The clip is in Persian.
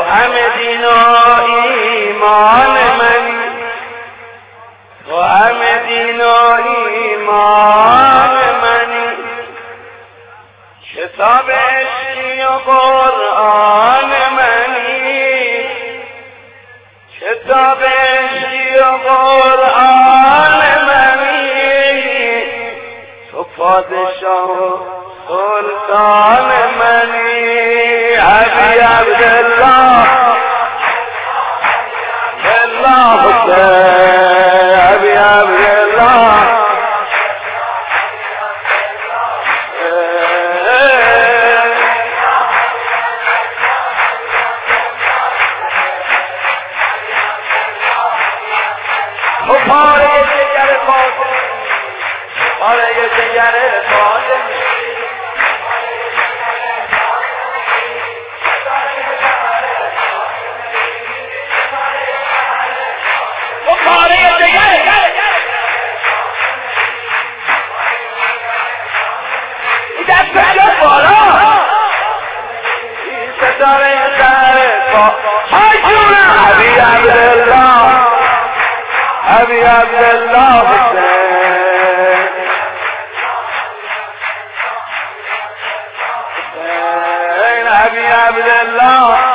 همه دین و ایمان منی، تو همه دین و ایمان منی، کتاب عشقی و قرآن منی، کتاب عشقی و قرآن منی، تو پادشاه و سلطان منی. ابی عبدالله الله حسین، ابی عبدالله تو پاره جگر فاطمه، پاره جگر فاطمه، تو پاره جگر این دست جد بالا، این ستاره در های جونم. ابی عبدالله، ابی عبدالله حسین، ابی عبدالله